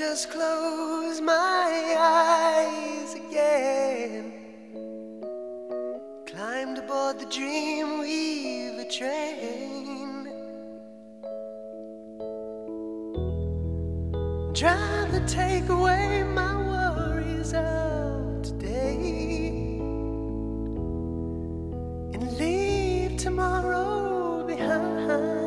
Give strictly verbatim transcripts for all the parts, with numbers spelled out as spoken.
just close my eyes again, climbed aboard the Dreamweaver train, drive to take away my worries of today, and leave tomorrow behind.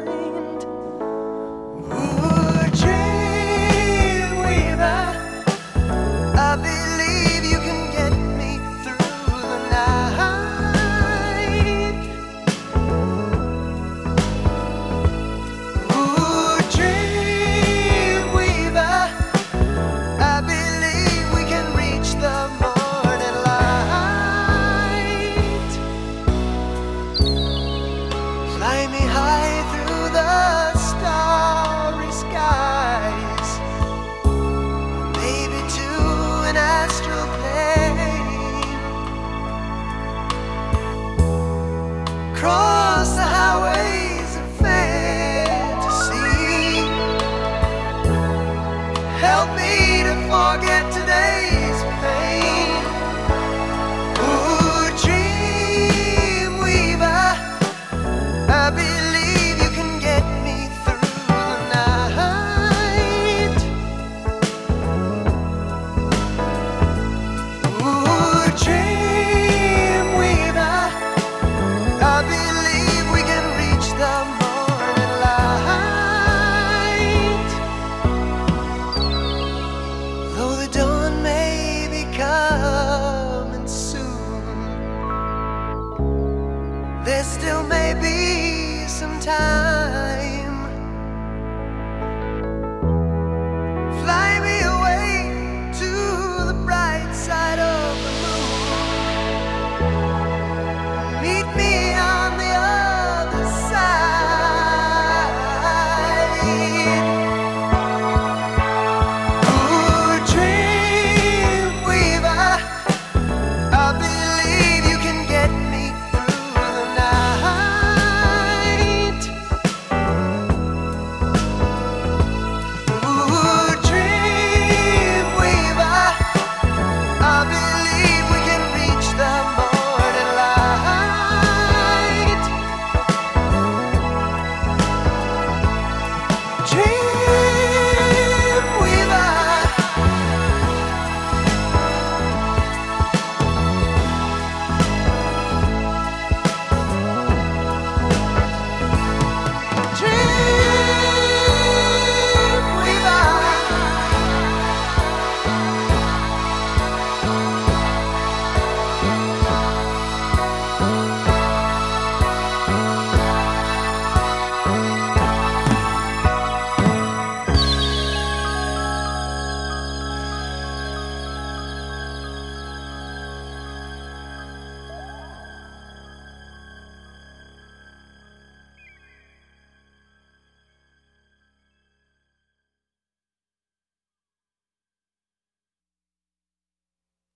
Fly me high through the starry skies, maybe to an astral plane. Cross the highways of fantasy, help me to forget today's pain. I believe you can get me through the night. Ooh, Dreamweaver, I believe we can reach the morning light. Though the dawn may be coming soon, there's still